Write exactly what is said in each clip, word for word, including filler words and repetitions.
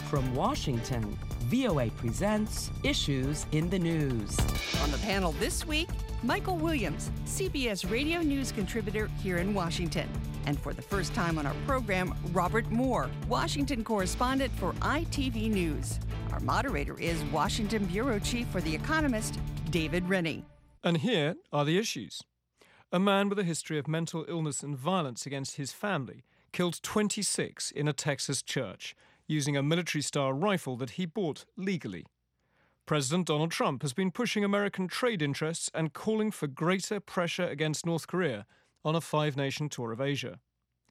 From Washington, V O A presents Issues in the News. On the panel this week, Michael Williams, C B S Radio News contributor here in Washington. And for the first time on our program, Robert Moore, Washington correspondent for I T V News. Our moderator is Washington Bureau Chief for The Economist, David Rennie. And here are the issues. A man with a history of mental illness and violence against his family killed twenty-six in a Texas church using a military-style rifle that he bought legally. President Donald Trump has been pushing American trade interests and calling for greater pressure against North Korea on a five-nation tour of Asia.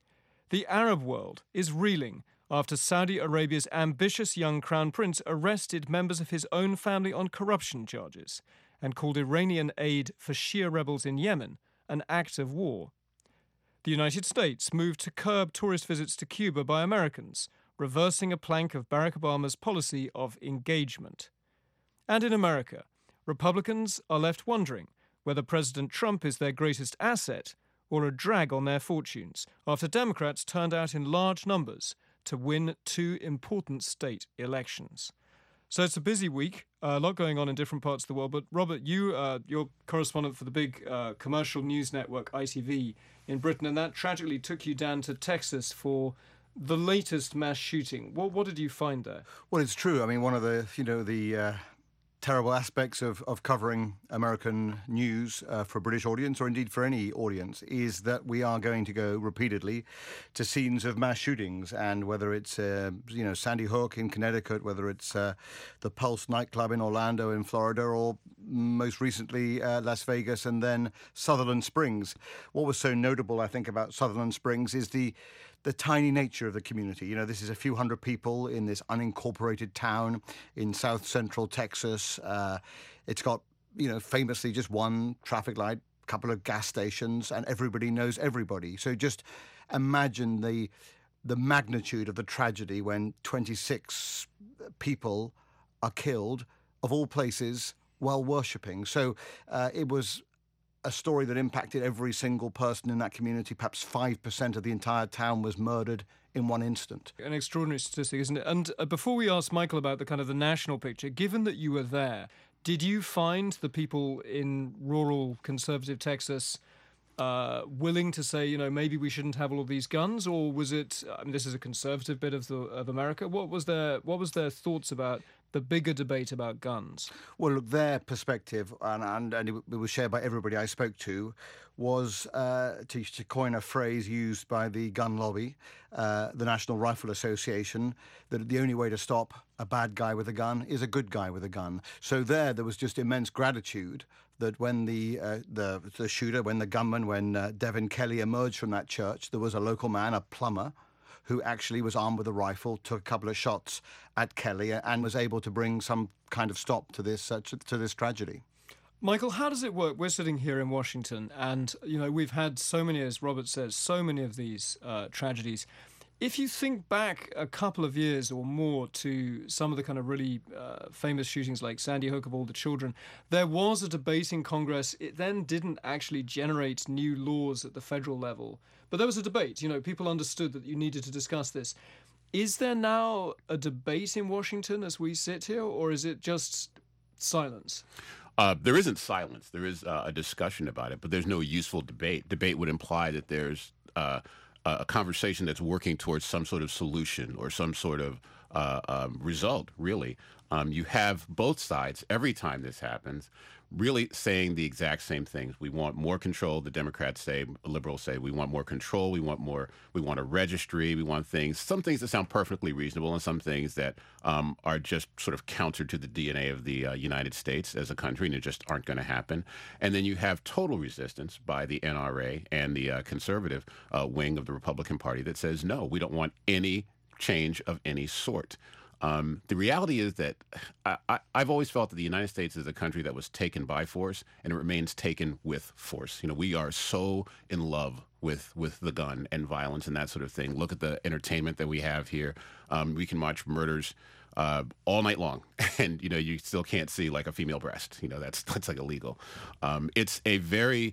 The Arab world is reeling after Saudi Arabia's ambitious young crown prince arrested members of his own family on corruption charges and called Iranian aid for Shia rebels in Yemen an act of war. The United States moved to curb tourist visits to Cuba by Americans, reversing a plank of Barack Obama's policy of engagement. And in America, Republicans are left wondering whether President Trump is their greatest asset or a drag on their fortunes after Democrats turned out in large numbers to win two important state elections. So it's a busy week, a lot going on in different parts of the world. But Robert, you, uh, you're correspondent for the big uh, commercial news network I T V in Britain, and that tragically took you down to Texas for the latest mass shooting. What, what did you find there? Well, it's true. I mean, one of the, you know, the uh, terrible aspects of, of covering American news uh, for a British audience, or indeed for any audience, is that we are going to go repeatedly to scenes of mass shootings. And whether it's, uh, you know, Sandy Hook in Connecticut, whether it's uh, the Pulse nightclub in Orlando in Florida, or most recently uh, Las Vegas and then Sutherland Springs. What was so notable, I think, about Sutherland Springs is the the tiny nature of the community. You know, this is a few hundred people in this unincorporated town in south central Texas. Uh, it's got, you know, famously just one traffic light, a couple of gas stations, and everybody knows everybody. So just imagine the the magnitude of the tragedy when twenty-six people are killed, of all places, while worshipping. So uh, it was a story that impacted every single person in that community. Perhaps five percent of the entire town was murdered in one instant. An extraordinary statistic, isn't it? And uh, before we ask Michael about the kind of the national picture, given that you were there, did you find the people in rural conservative Texas uh, willing to say, you know, maybe we shouldn't have all of these guns? Or was it, I mean, this is a conservative bit of the, of America. What was their, what was their thoughts about the bigger debate about guns? Well, look, their perspective, and, and, and it was shared by everybody I spoke to, was, uh, to, to coin a phrase used by the gun lobby, uh, the National Rifle Association, that the only way to stop a bad guy with a gun is a good guy with a gun. So there, there was just immense gratitude that when the uh, the, the shooter, when the gunman, when uh, Devin Kelly emerged from that church, there was a local man, a plumber, who actually was armed with a rifle, took a couple of shots at Kelly and was able to bring some kind of stop to this uh, to this tragedy. Michael, how does it work? We're sitting here in Washington and, you know, we've had so many, as Robert says, so many of these uh, tragedies. If you think back a couple of years or more to some of the kind of really uh, famous shootings like Sandy Hook of all the children, there was a debate in Congress. It then didn't actually generate new laws at the federal level. But there was a debate. You know, people understood that you needed to discuss this. Is there now a debate in Washington as we sit here, or is it just silence? Uh, there isn't silence. There is uh, a discussion about it, but there's no useful debate. Debate would imply that there's uh, a conversation that's working towards some sort of solution or some sort of uh, um, result, really. Um, you have both sides, every time this happens, really saying the exact same things. We want more control. The Democrats say, liberals say, we want more control. We want more, we want a registry. We want things, some things that sound perfectly reasonable and some things that um, are just sort of counter to the D N A of the uh, United States as a country, and it just aren't going to happen. And then you have total resistance by the N R A and the uh, conservative uh, wing of the Republican Party that says, no, we don't want any change of any sort. Um, the reality is that I, I, I've always felt that the United States is a country that was taken by force, and it remains taken with force. You know, we are so in love with with the gun and violence and that sort of thing. Look at the entertainment that we have here. Um, we can watch murders uh, all night long, and you know, you still can't see like a female breast. You know, that's that's like illegal. Um, it's a very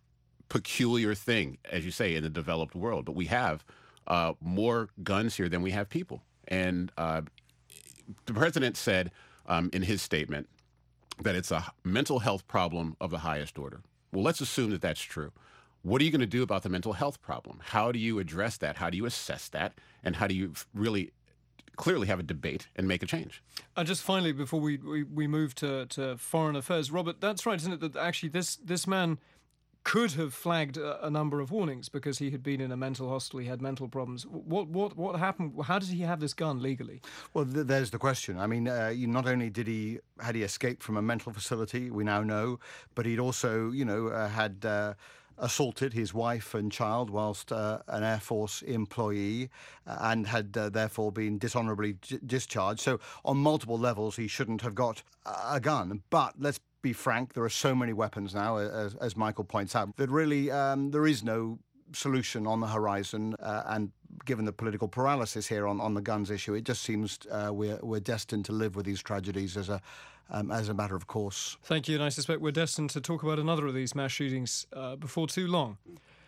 peculiar thing, as you say, in the developed world. But we have uh, more guns here than we have people, and uh, the president said um, in his statement that it's a mental health problem of the highest order. Well, let's assume that that's true. What are you going to do about the mental health problem? How do you address that? How do you assess that? And how do you really clearly have a debate and make a change? And just finally, before we, we, we move to, to foreign affairs, Robert, that's right, isn't it, that actually this, this man could have flagged a, a number of warnings because he had been in a mental hospital, he had mental problems. What what what happened? How did he have this gun legally? Well, th- there's the question. I mean, uh, you, not only did he had he escaped from a mental facility, we now know, but he'd also, you know, uh, had uh, assaulted his wife and child whilst uh, an Air Force employee, uh, and had uh, therefore been dishonorably j- discharged. So on multiple levels, he shouldn't have got a gun. But let's be frank, there are so many weapons now, as, as Michael points out, that really um, there is no solution on the horizon. Uh, and given the political paralysis here on, on the guns issue, it just seems uh, we're, we're destined to live with these tragedies as a um, as a matter of course. Thank you, and I suspect we're destined to talk about another of these mass shootings uh, before too long.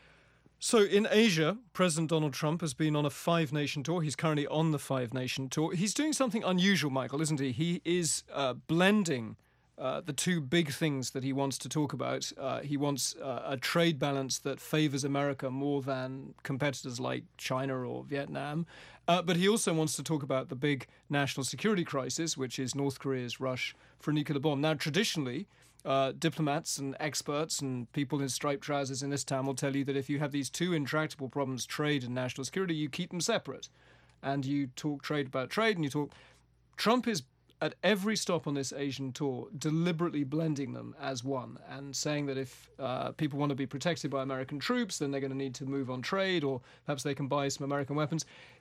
So in Asia, President Donald Trump has been on a five-nation tour. He's currently on the five-nation tour. He's doing something unusual, Michael, isn't he? He is uh, blending Uh, the two big things that he wants to talk about. Uh, he wants uh, a trade balance that favors America more than competitors like China or Vietnam. Uh, but he also wants to talk about the big national security crisis, which is North Korea's rush for a nuclear bomb. Now, traditionally, uh, diplomats and experts and people in striped trousers in this town will tell you that if you have these two intractable problems, trade and national security, you keep them separate. And you talk trade about trade, and you talk... Trump is at every stop on this Asian tour, deliberately blending them as one and saying that if uh, people want to be protected by American troops, then they're going to need to move on trade, or perhaps they can buy some American weapons.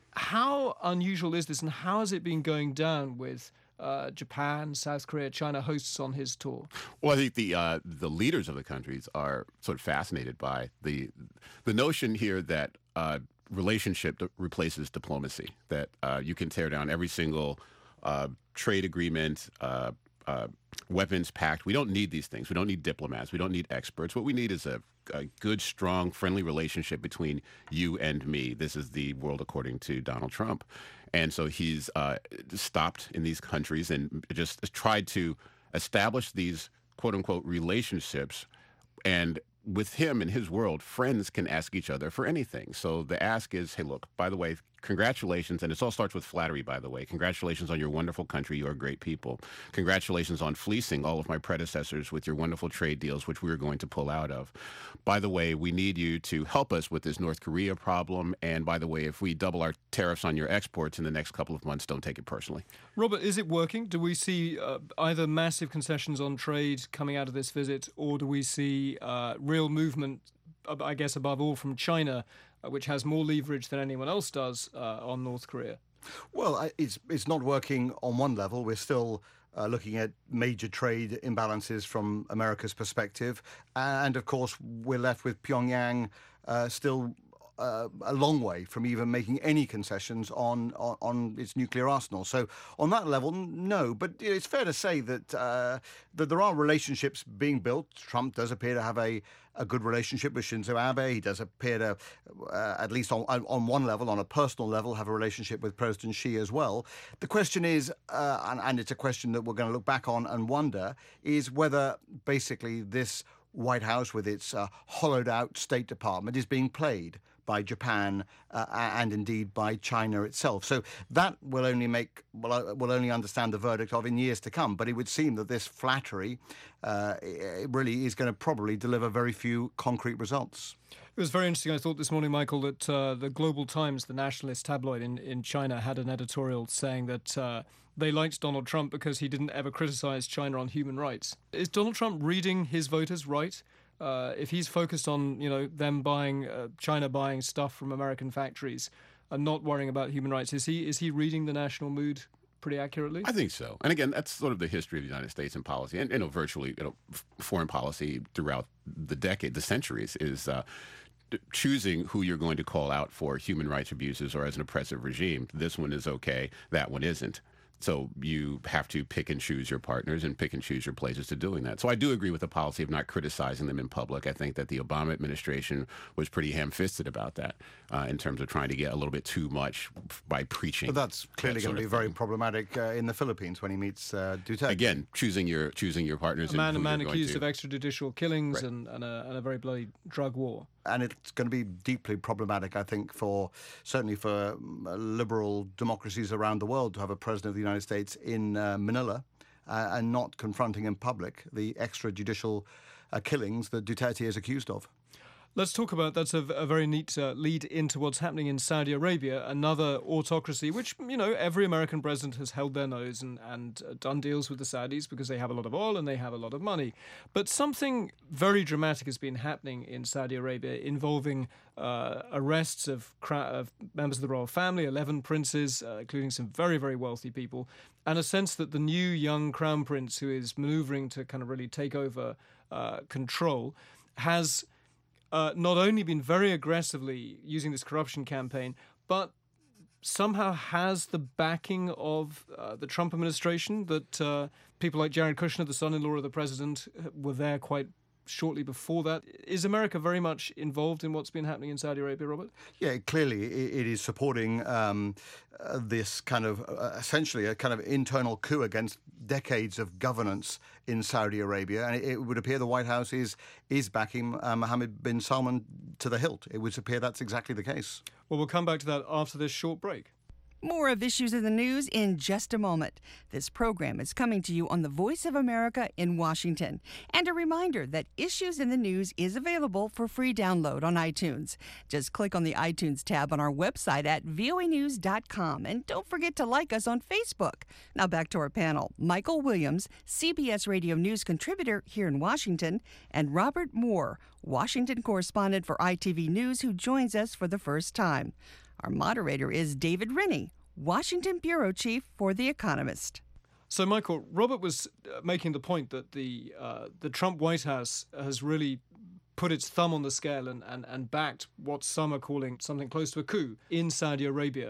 How unusual is this, and how has it been going down with uh, Japan, South Korea, China hosts on his tour? Well, I think the uh, the leaders of the countries are sort of fascinated by the the notion here that uh, relationship replaces diplomacy, that uh, you can tear down every single Uh, trade agreement, uh, uh, weapons pact. We don't need these things. We don't need diplomats. We don't need experts. What we need is a, a good, strong, friendly relationship between you and me. This is the world according to Donald Trump. And so he's uh, stopped in these countries and just tried to establish these quote-unquote relationships. And with him in his world, friends can ask each other for anything. So the ask is, hey, look, by the way, congratulations. And it all starts with flattery, by the way. Congratulations on your wonderful country. You are great people. Congratulations on fleecing all of my predecessors with your wonderful trade deals, which we are going to pull out of. By the way, we need you to help us with this North Korea problem. And by the way, if we double our tariffs on your exports in the next couple of months, don't take it personally. Robert, is it working? Do we see uh, either massive concessions on trade coming out of this visit, or do we see uh, real movement, I guess above all from China, uh, which has more leverage than anyone else does uh, on North Korea? Well, I- it's it's not working on one level. We're still uh, looking at major trade imbalances from America's perspective. And of course, we're left with Pyongyang uh, still Uh, a long way from even making any concessions on, on on its nuclear arsenal. So on that level, no. But it's fair to say that uh, that there are relationships being built. Trump does appear to have a, a good relationship with Shinzo Abe. He does appear to, uh, at least on on one level, on a personal level, have a relationship with President Xi as well. The question is, uh, and, and it's a question that we're going to look back on and wonder, is whether basically this White House with its uh, hollowed-out State Department is being played by Japan uh, and indeed by China itself. So that will only make, well, uh, we'll only understand the verdict of in years to come. But it would seem that this flattery uh, it really is going to probably deliver very few concrete results. It was very interesting, I thought, this morning, Michael, that uh, the Global Times, the nationalist tabloid in, in China, had an editorial saying that uh, they liked Donald Trump because he didn't ever criticize China on human rights. Is Donald Trump reading his voters right? Uh, if he's focused on, you know, them buying, uh, China buying stuff from American factories and not worrying about human rights, is he is he reading the national mood pretty accurately? I think so. And again, that's sort of the history of the United States in policy, and you know, virtually, you know, f- foreign policy throughout the decade, the centuries, is uh, choosing who you're going to call out for human rights abuses or as an oppressive regime. This one is okay, that one isn't. So you have to pick and choose your partners and pick and choose your places to doing that. So I do agree with the policy of not criticizing them in public. I think that the Obama administration was pretty ham-fisted about that uh, in terms of trying to get a little bit too much by preaching. But that's clearly that going to be very problematic uh, in the Philippines when he meets uh, Duterte. Again, choosing your choosing your partners. A man, and a who man you're accused going of extrajudicial killings Right. and, and, a, and a very bloody drug war. And it's going to be deeply problematic, I think, for certainly for um, liberal democracies around the world to have a president of the United States in uh, Manila uh, and not confronting in public the extrajudicial uh, killings that Duterte is accused of. Let's talk about, that's a, a very neat uh, lead into what's happening in Saudi Arabia, another autocracy, which, you know, every American president has held their nose and, and uh, done deals with the Saudis because they have a lot of oil and they have a lot of money. But something very dramatic has been happening in Saudi Arabia involving uh, arrests of, cra- of members of the royal family, eleven princes, uh, including some very, very wealthy people, and a sense that the new young crown prince who is maneuvering to kind of really take over uh, control has... Uh, not only been very aggressively using this corruption campaign, but somehow has the backing of uh, the Trump administration, that uh, people like Jared Kushner, the son-in-law of the president, were there quite shortly before that. Is America very much involved in what's been happening in Saudi Arabia, Robert? Yeah, clearly it is supporting um, uh, this kind of, uh, essentially a kind of internal coup against decades of governance in Saudi Arabia. And it, it would appear the White House is is backing uh, Mohammed bin Salman to the hilt. It would appear that's exactly the case. Well, we'll come back to that after this short break. More of Issues in the News in just a moment. This program is coming to you on the Voice of America in Washington. And a reminder that Issues in the News is available for free download on iTunes. Just click on the iTunes tab on our website at voa news dot com. And don't forget to like us on Facebook. Now back to our panel. Michael Williams, C B S Radio News contributor here in Washington, and Robert Moore, Washington correspondent for I T V News, who joins us for the first time. Our moderator is David Rennie, Washington bureau chief for The Economist. So, Michael, Robert was uh, making the point that the uh, the Trump White House has really put its thumb on the scale and, and, and backed what some are calling something close to a coup in Saudi Arabia.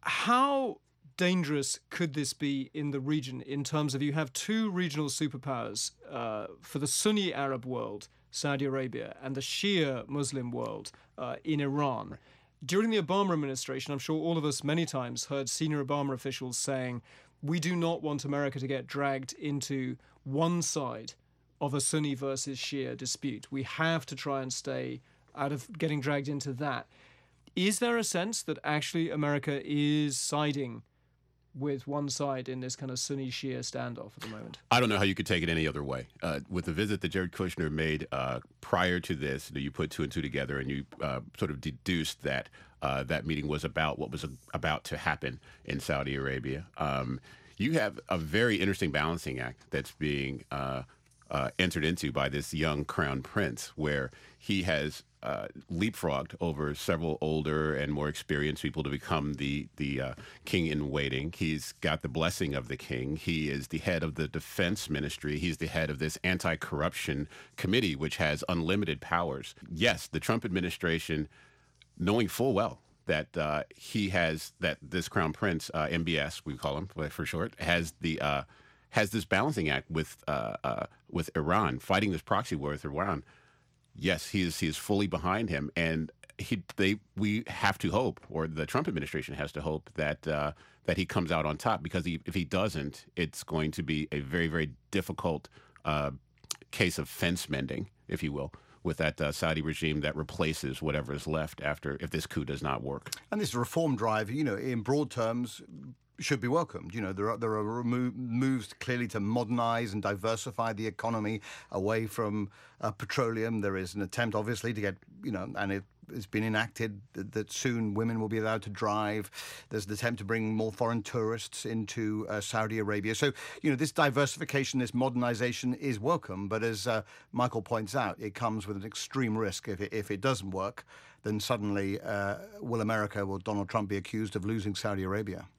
How dangerous could this be in the region in terms of you have two regional superpowers uh, for the Sunni Arab world, Saudi Arabia, and the Shia Muslim world uh, in Iran? During the Obama administration, I'm sure all of us many times heard senior Obama officials saying, we do not want America to get dragged into one side of a Sunni versus Shia dispute. We have to try and stay out of getting dragged into that. Is there a sense that actually America is siding with one side in this kind of Sunni-Shia standoff at the moment? I don't know how you could take it any other way. Uh, with the visit that Jared Kushner made uh, prior to this, you put two and two together and you uh, sort of deduced that uh, that meeting was about what was a, about to happen in Saudi Arabia. Um, you have a very interesting balancing act that's being uh, uh, entered into by this young crown prince, where he has Uh, leapfrogged over several older and more experienced people to become the the uh, king in waiting. He's got the blessing of the king. He is the head of the defense ministry. He's the head of this anti-corruption committee, which has unlimited powers. Yes, the Trump administration, knowing full well that uh, he has, that this crown prince, uh, M B S, we call him for short, has the uh, has this balancing act with uh, uh, with Iran, fighting this proxy war with Iran. Yes, he is. He is fully behind him, and he. They. We have to hope, or the Trump administration has to hope that uh, that he comes out on top. Because he, if he doesn't, it's going to be a very, very difficult uh, case of fence mending, if you will, with that uh, Saudi regime that replaces whatever is left after if this coup does not work. And this reform drive, you know, in broad terms, should be welcomed. You know, there are there are remo- moves clearly to modernize and diversify the economy away from uh, petroleum. There is an attempt, obviously, to get, you know, and it has been enacted that, that soon women will be allowed to drive. There's an attempt to bring more foreign tourists into uh, Saudi Arabia. So, you know, this diversification, this modernization is welcome. But as uh, Michael points out, it comes with an extreme risk. If it, if it doesn't work, then suddenly uh, will America, will Donald Trump be accused of losing Saudi Arabia?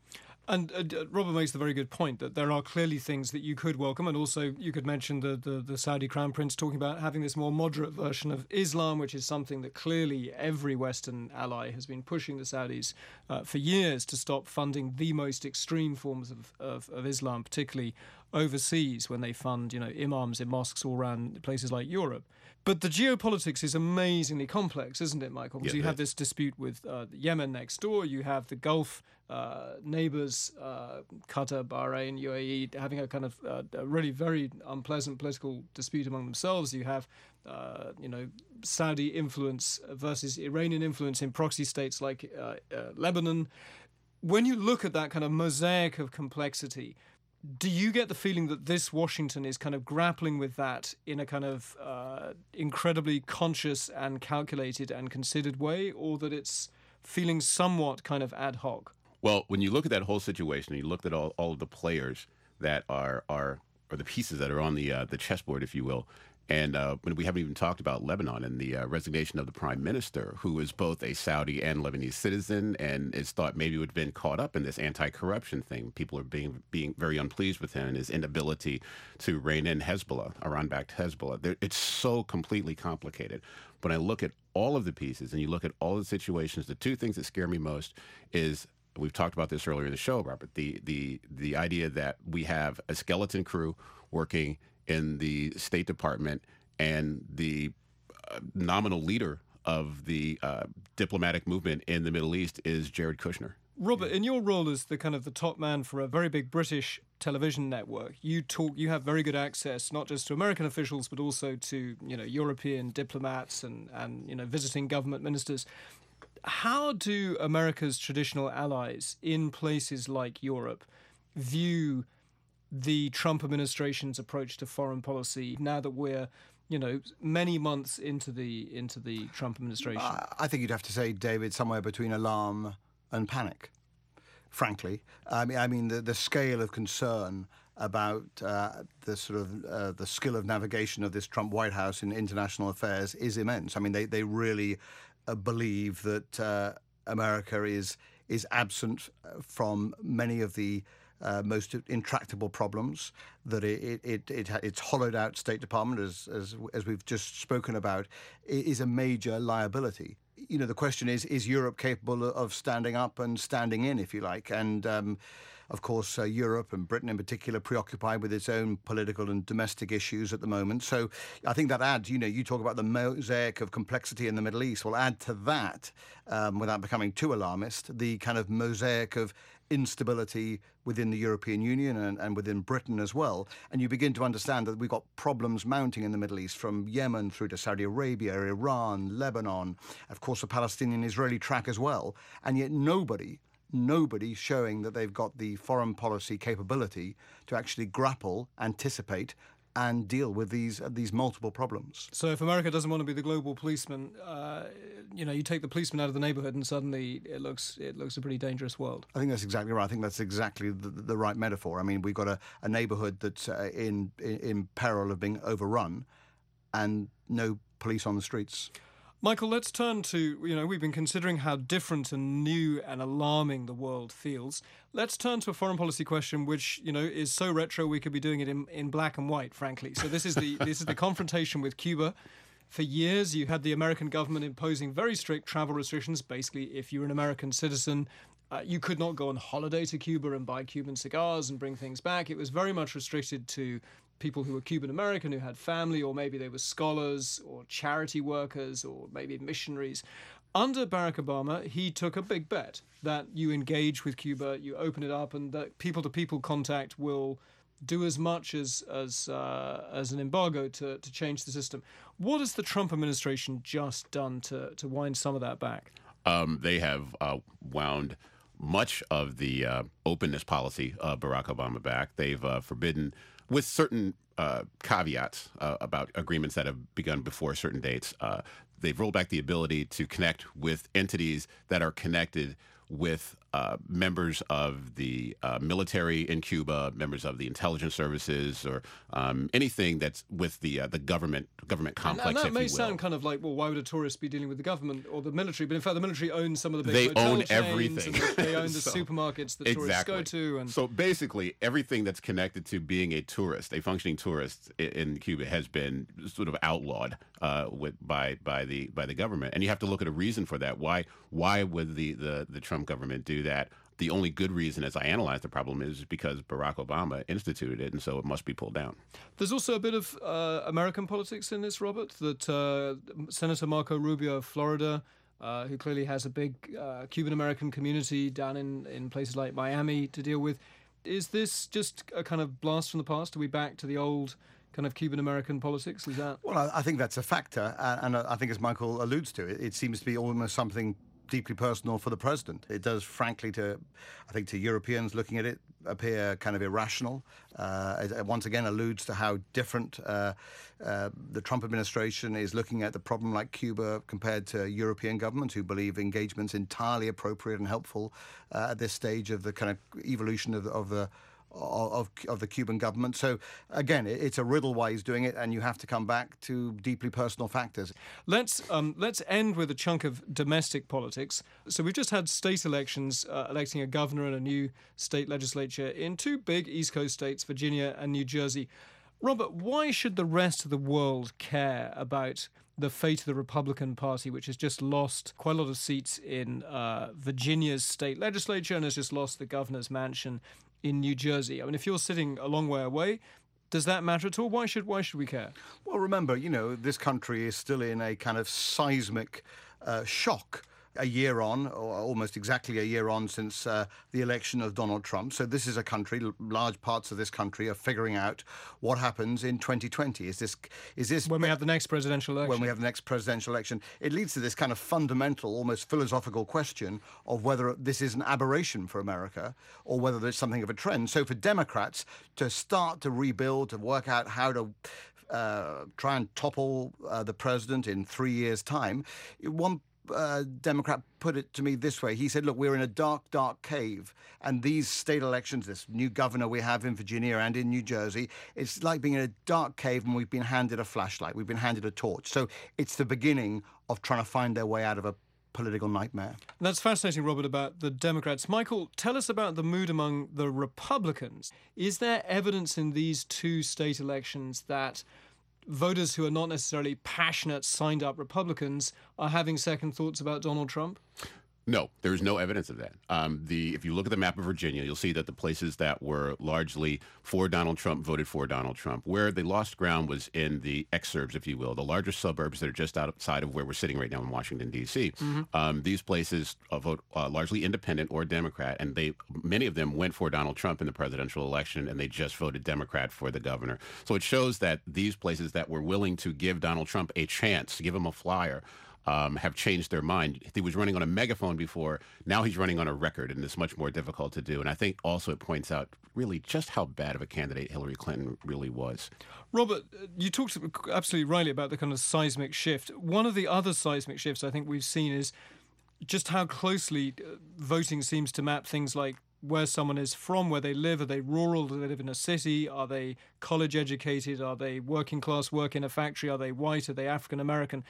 And uh, Robert makes the very good point that there are clearly things that you could welcome, and also you could mention the, the, the Saudi Crown Prince talking about having this more moderate version of Islam, which is something that clearly every Western ally has been pushing the Saudis uh, for years to stop funding the most extreme forms of, of, of Islam, particularly overseas when they fund, you know, imams in mosques all around places like Europe. But the geopolitics is amazingly complex, isn't it, Michael? Because Yeah, you it have is. this dispute with uh, Yemen next door, you have the Gulf uh, neighbours, uh, Qatar, Bahrain, U A E, having a kind of uh, a really very unpleasant political dispute among themselves. You have, uh, you know, Saudi influence versus Iranian influence in proxy states like uh, uh, Lebanon. When you look at that kind of mosaic of complexity, do you get the feeling that this Washington is kind of grappling with that in a kind of uh, incredibly conscious and calculated and considered way, or that it's feeling somewhat kind of ad hoc? Well, when you look at that whole situation, and you look at all, all of the players that are are or the pieces that are on the uh, the chessboard, if you will, and uh, when we haven't even talked about Lebanon and the uh, resignation of the prime minister, who is both a Saudi and Lebanese citizen, and is thought maybe would have been caught up in this anti-corruption thing. People are being being very unpleased with him and his inability to rein in Hezbollah, Iran-backed Hezbollah. There, it's so completely complicated. When I look at all of the pieces and you look at all the situations, the two things that scare me most is, we've talked about this earlier in the show, Robert, the the the idea that we have a skeleton crew working in the State Department, and the uh, nominal leader of the uh, diplomatic movement in the Middle East is Jared Kushner. Robert, in your role as the kind of the top man for a very big British television network, you talk, you have very good access not just to American officials but also to, you know, European diplomats and and you know, visiting government ministers. How do America's traditional allies in places like Europe view the Trump administration's approach to foreign policy now that we're, you know, many months into the into the Trump administration? I I think you'd have to say, David, somewhere between alarm and panic, frankly. I mean, I mean the, the scale of concern about uh, the sort of uh, the skill of navigation of this Trump White House in international affairs is immense. I mean, they, they really uh, believe that uh, America is is absent from many of the Uh, most intractable problems, that it, it, it, it its hollowed out State Department, as, as as we've just spoken about, is a major liability. You know, the question is, is Europe capable of standing up and standing in, if you like? And um, of course, uh, Europe and Britain in particular preoccupied with its own political and domestic issues at the moment. So I think that adds, you know, you talk about the mosaic of complexity in the Middle East. Well, add to that, um, without becoming too alarmist, the kind of mosaic of instability within the European Union and, and within Britain as well. And you begin to understand that we've got problems mounting in the Middle East, from Yemen through to Saudi Arabia, Iran, Lebanon, of course, the Palestinian-Israeli track as well. And yet nobody, nobody showing that they've got the foreign policy capability to actually grapple, anticipate, and deal with these uh, these multiple problems. So if America doesn't want to be the global policeman, uh, you know, you take the policeman out of the neighborhood and suddenly it looks it looks a pretty dangerous world. I think that's exactly right. I think that's exactly the, the right metaphor. I mean, we've got a, a neighborhood that's uh, in, in in peril of being overrun, and no police on the streets. Michael, let's turn to, you know, we've been considering how different and new and alarming the world feels. Let's turn to a foreign policy question which, you know, is so retro we could be doing it in, in black and white, frankly. So this is the this is the confrontation with Cuba. For years, you had the American government imposing very strict travel restrictions. Basically, if you're an American citizen, uh, you could not go on holiday to Cuba and buy Cuban cigars and bring things back. It was very much restricted to people who were Cuban-American, who had family, or maybe they were scholars or charity workers or maybe missionaries. Under Barack Obama, he took a big bet that you engage with Cuba, you open it up, and that people-to-people contact will do as much as as uh, as an embargo to, to change the system. What has the Trump administration just done to, to wind some of that back? Um, they have uh, wound much of the uh, openness policy of Barack Obama back. They've uh, forbidden, with certain uh, caveats uh, about agreements that have begun before certain dates, uh, they've rolled back the ability to connect with entities that are connected with uh, members of the uh, military in Cuba, members of the intelligence services, or um, anything that's with the uh, the government government complex. And, and that if may you will. sound kind of like, well, why would a tourist be dealing with the government or the military? But in fact, the military owns some of the They big hotel own chains, everything. and they own the So, supermarkets that tourists exactly. go to. And so basically, everything that's connected to being a tourist, a functioning tourist i- in Cuba, has been sort of outlawed uh, with by by the by the government. And you have to look at a reason for that. Why why would the, the, the Trump government do that? The only good reason, as I analyze the problem, is because Barack Obama instituted it, and so it must be pulled down. there's also a bit of uh, American politics in this, Robert, that uh, Senator Marco Rubio of Florida, uh, who clearly has a big uh, Cuban-American community down in, in places like Miami to deal with. Is this just a kind of blast from the past? Are we back to the old kind of Cuban-American politics? Is that... Well, I, I think that's a factor, uh, and I think, as Michael alludes to, it, it seems to be almost something deeply personal for the president. It does, frankly, to I think to Europeans looking at it, appear kind of irrational. Uh, it, it once again alludes to how different uh, uh, the Trump administration is looking at the problem like Cuba compared to European governments who believe engagement's entirely appropriate and helpful uh, at this stage of the kind of evolution of, of the Of, of the Cuban government. So, again, it's a riddle why he's doing it, and you have to come back to deeply personal factors. Let's um, let's end with a chunk of domestic politics. So we've just had state elections, uh, electing a governor and a new state legislature in two big East Coast states, Virginia and New Jersey. Robert, why should the rest of the world care about the fate of the Republican Party, which has just lost quite a lot of seats in uh, Virginia's state legislature and has just lost the governor's mansion in New Jersey? I mean, if you're sitting a long way away, does that matter at all? Why should why should we care? Well, remember, you know, this country is still in a kind of seismic uh, shock. A year on, or almost exactly a year on since uh, the election of Donald Trump. So this is a country, large parts of this country are figuring out what happens in twenty twenty. Is this, is this When we have the next presidential election. when we have the next presidential election, it leads to this kind of fundamental, almost philosophical question of whether this is an aberration for America or whether there's something of a trend. So for Democrats to start to rebuild, to work out how to uh, try and topple uh, the president in three years' time, one Uh, Democrat put it to me this way. He said, look, we're in a dark, dark cave, and these state elections, this new governor we have in Virginia and in New Jersey, it's like being in a dark cave and we've been handed a flashlight, we've been handed a torch. So it's the beginning of trying to find their way out of a political nightmare. And that's fascinating, Robert, about the Democrats. Michael, tell us about the mood among the Republicans. Is there evidence in these two state elections that voters who are not necessarily passionate, signed-up Republicans are having second thoughts about Donald Trump? No, there is no evidence of that. Um, the if you look at the map of Virginia, you'll see that the places that were largely for Donald Trump voted for Donald Trump. Where they lost ground was in the exurbs, if you will, the larger suburbs that are just outside of where we're sitting right now in Washington, D C. Mm-hmm. Um, these places uh, vote uh, largely independent or Democrat, and they many of them went for Donald Trump in the presidential election, and they just voted Democrat for the governor. So it shows that these places that were willing to give Donald Trump a chance, to give him a flyer, Um, have changed their mind. He was running on a megaphone before. Now he's running on a record, and it's much more difficult to do. And I think also it points out really just how bad of a candidate Hillary Clinton really was. Robert, you talked absolutely rightly about the kind of seismic shift. One of the other seismic shifts I think we've seen is just how closely voting seems to map things like where someone is from, where they live. Are they rural? Do they live in a city? Are they college educated? Are they working class, work in a factory? Are they white? Are they African American?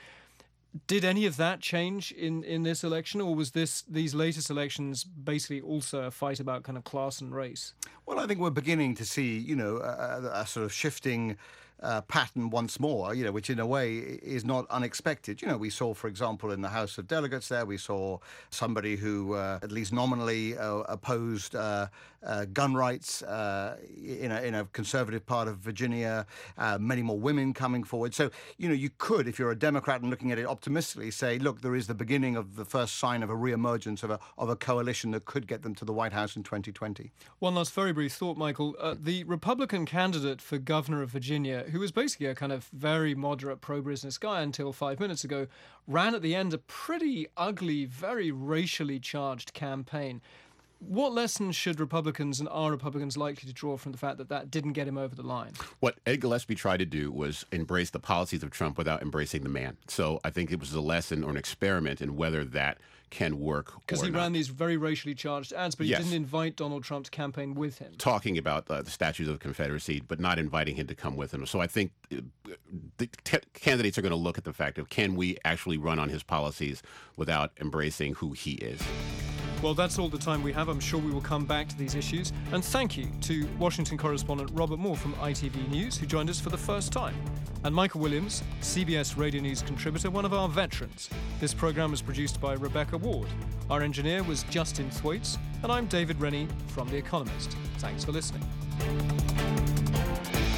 Did any of that change in, in this election, or was this these latest elections basically also a fight about kind of class and race? Well, I think we're beginning to see, you know, a, a sort of shifting uh, pattern once more, you know, which in a way is not unexpected. You know, we saw, for example, in the House of Delegates there, we saw somebody who uh, at least nominally uh, opposed uh, uh, gun rights uh, in, a, in a conservative part of Virginia, uh, many more women coming forward. So, you know, you could, if you're a Democrat and looking at it optimistically, say, look, there is the beginning of the first sign of a re-emergence of a, of a coalition that could get them to the White House in twenty twenty. One last very brief thought, Michael. Uh, the Republican candidate for governor of Virginia, who was basically a kind of very moderate pro-business guy until five minutes ago, ran at the end a pretty ugly, very racially charged campaign. What lessons should Republicans and are Republicans likely to draw from the fact that that didn't get him over the line? What Ed Gillespie tried to do was embrace the policies of Trump without embracing the man. So I think it was a lesson or an experiment in whether that can work. Because he not. ran these very racially charged ads, but he Yes. didn't invite Donald Trump to campaign with him. Talking about uh, the statues of the Confederacy, but not inviting him to come with him. So I think uh, the t- candidates are going to look at the fact of, can we actually run on his policies without embracing who he is? Well, that's all the time we have. I'm sure we will come back to these issues. And thank you to Washington correspondent Robert Moore from I T V News, who joined us for the first time. And Michael Williams, C B S Radio News contributor, one of our veterans. This program was produced by Rebecca Ward. Our engineer was Justin Thwaites, and I'm David Rennie from The Economist. Thanks for listening.